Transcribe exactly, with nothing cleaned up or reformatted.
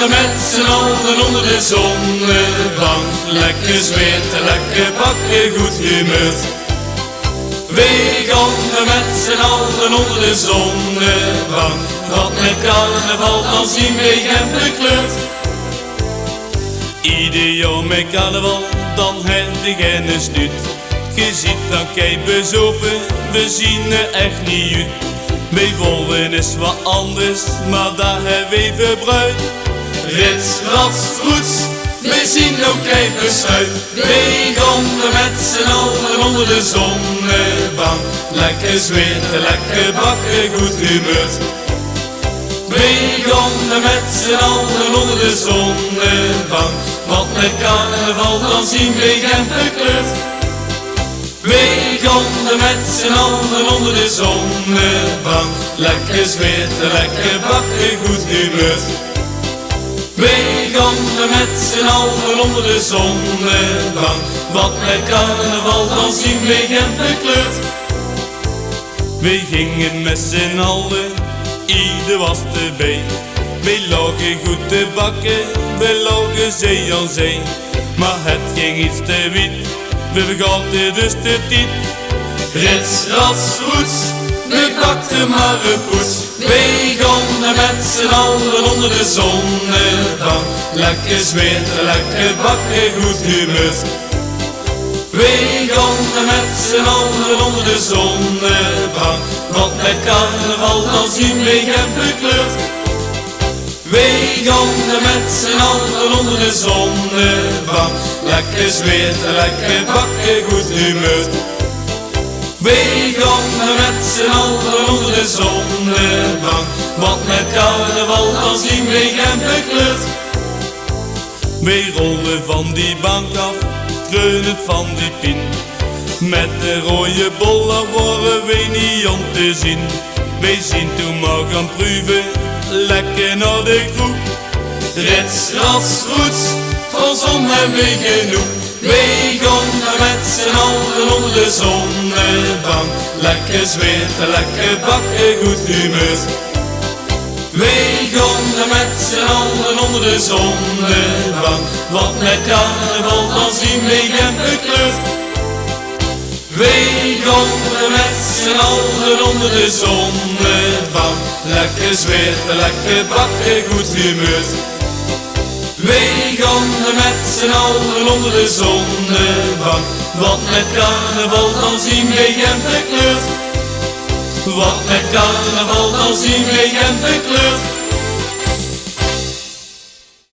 we met z'n allen onder de zonnebank. Lekker zweten, lekker bakken, goed gehumeurd. We gaan we met z'n allen onder de zonnebank. Want met carnaval dan zien we hem verkleurd. Ieder jaar met carnaval, dan heb je geen snut. Je ziet dan kijk bezopen, we zien er echt niet uit. Wij wollen is wat anders, maar daar hebben we verbruid. Rits, rats, roets, we zien ook even uit. We gaan we met z'n allen onder de zonnebank. Lekker zweten, lekker bakken, goed gehumeurd. We gaan we met z'n allen onder de zonnebank. Want met carnaval dan zien we hem verkleurd. We gaan we met z'n allen onder de zonnebank. Lekker zweten, lekker bakken, goed gehumeurd. We gaan we met z'n allen onder de zonnebank. Want met carnaval dan zien we hem verkleurd. We gingen met z'n allen, ieder was erbij. We lagen goed te bakken, we lagen zee aan zee. Maar het ging iets te wit, we vergaten dus te diep. Rits, rats, roets, we bakten maar een poets. We gaan we met z'n allen onder de zonnebank. Lekker zweten, lekker bakken, goed gehumeurd. We gaan we met z'n allen onder de zonnebank. Want met carnaval dan zien we hem verkleurd. We gaan we met z'n allen onder de zonnebank. Lekker zweten, lekker bakken, goed gehumeurd. We gaan we met z'n allen onder de zonnebank. Want met carnaval dan zien we hem verkleurd. We rollen van die bank af, kreunend van die pin. Met de rode bol daar waren we niet aan te zien. We zien toen maar gaan proeven, lekker naar de kroeg. Rits, rats, roets, van zon hebben we genoeg. We gaan we met z'n allen onder de zonnebank. Lekker zweten, lekker bakken, goed gehumeurd. We gaan we met z'n allen onder de zonnebank. Want met carnaval dan zien we hem verkleurd. We gaan we met z'n allen onder de zonnebank. Lekker zweten, lekker bakken, goed gehumeurd. We gaan we met z'n allen onder de zonnebank. Want met carnaval dan zien we hem verkleurd. Want met carnaval dan zien we hem verkleurd.